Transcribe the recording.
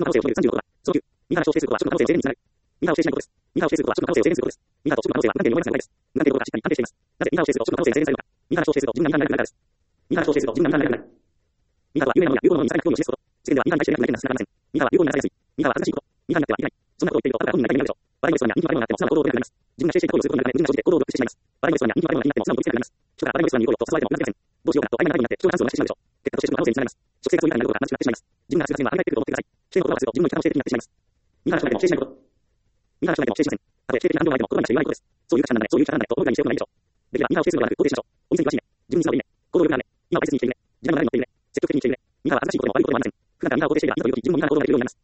可能性を含める36度は、その9、ミハの小整数項は主の可能性を制限につながる。ミハを指定しないことです。ミハを指定することは主の可能性を制限することです。ミハと主の可能性は無関係に思いますがないです。無関係のことがしっかり安定しています。なぜミハを指定すると主の可能性が制限されるのか。ミハの小整数と自分がミハになるからです。ミハの小整数と自分がミハになるから。ミハとは有名なものや有効なものに最な行為を示すこと。世間ではミハに対して約な意見が少なくありません。ミハは有効になされやすい。ミハは恥ずかしいこと。ミハになってはいけない。そんなことを言っていると、ただ本人がいないだけになるでしょう。笑いの人や人気の悪いものになっても素直な行動を取れなくなります。自分が指定していた行為をすることになるため、矛盾が生じて行動を抑制してしまいます。笑いの人や人気の悪いものになっても素直に取り付けなくなります。人が笑いの人に言う行為をと誘われてもうなずけません。どうしようかと曖昧な態度になって主張が関数をなししてしまうでしょう。結果として主の可能性につながります。直接がそういう中になることが正しくなってしまいます。自分が通過線は考えていると思ってください。否定の言葉をすると自分の生き方を否定的になってしまいます。ミハの人でも否定しないこと。ミハの人でも否定しません。たとえ否定的な反応があっても言葉にして言わないことです。そういう価値観なんだね、そういう価値観なんだねと思うぐらいにしておくのがいいでしょう。できればミハを否定するのではなく肯定しましょう。お店に詳しいね。自分に素直でいいね。行動力があるね。今を大切にしているね。時代の流れに乗っているね。積極的にしているね。ミハは新しいことでも悪いことでもありません。普段からミハを肯定していればいざという時自分もミハの行動ができるようになります。